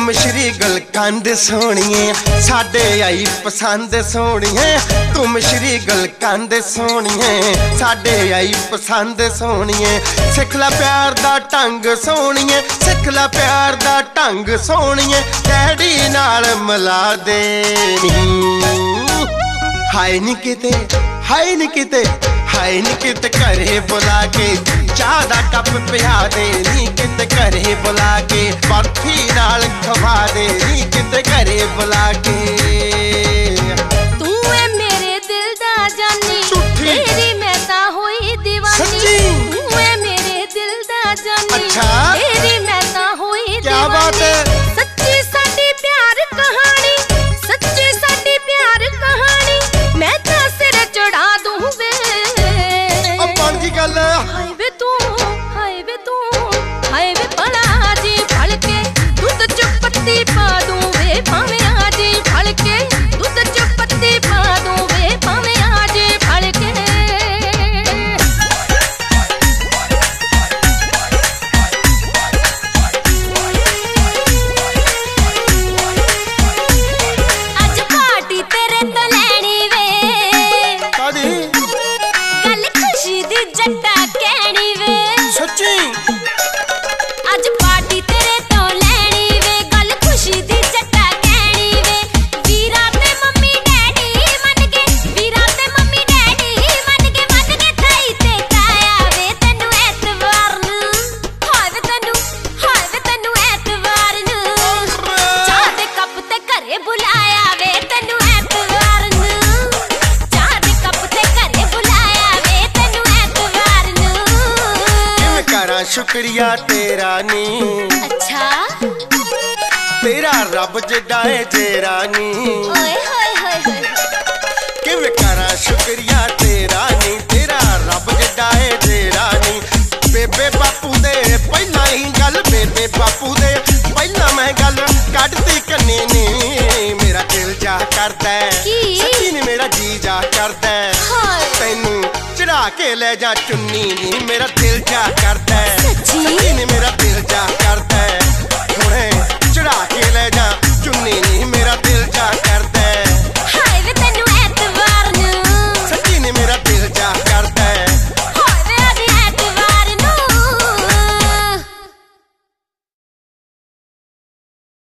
मिश्री गुलकंद सोहणीए साडे आई पसंद सोहणीए। तू मिश्री गुलकंद सोहणीए साडे आई पसंद सोहणीए। सिख ला प्यार दा ढंग सोहणीए, सिख ला प्यार दा ढंग सोहणीए। डैडी नाल मिला दे हाय नी किते, हाय नी किते, हाय नी किते घरे बुला के चाह दा कप पिया दे। नी किते घरे बुला के बर्फी नाल खवा दे। नी किते घरे बुला के। तू है मेरे दिल दा जानी, तेरी मैं तां होई दीवानी। सच्ची तू है मेरे दिल दा जानी, अच्छा तेरी मैं तां होई दीवानी। क्या बात है। सच्ची साडी प्यार कहानी, सच्ची साडी प्यार कहानी। मैं तां सिर चढ़ा दूं वे। अब बन की गल हाय वे तू, हाय वे तू, हाय वे भला जी फल के दूध च पत्ती पा दूं वे। भावें आज फल के दूध च पत्ती पा दूं वे। भावें आज फल के। आज पार्टी तेरे तो लैनी वे। कादी गल खुशी दी जट्टा कहनी वे। सच्ची आज पार्टी तेरे तो लैनी वे। गल खुशी दी जट्टा कहनी वे। वीरा ते मम्मी डैडी मन के, वीरा ते मम्मी डैडी मन के थाई ते काया वे। तैनू ऐतवार नू हाय वे तैनू, हाय वे तैनू ऐतवार नू चाह दे कप ते घरे बुलाया वे। तैनू ऐतवार नू चाह दे कप ते घरे बुलाया वे। तैनू ऐतवार नू किवें करा शुक्रिया तेरा नी। अच्छा तेरा रब जिड्डा है जेरा नी। ओए होए होए होए। किवें करा शुक्रिया तेरा नी। तेरा रब जिड्डा है जेरा नी। बेबे बापू दे पहला ही गल, बेबे बापू दे पहला मैं गल कढ़ती कन्ने नी। मेरा दिल जा करदा है, की? सच्ची नी मेरा जी जा करदा है। हाय तैनू चढ़ा के ले जा चुन्नी नी। मेरा दिल जा करदा है, सच्ची? सच्ची नी मेरा दिल जा करदा है। हुणे चढ़ा के ले जा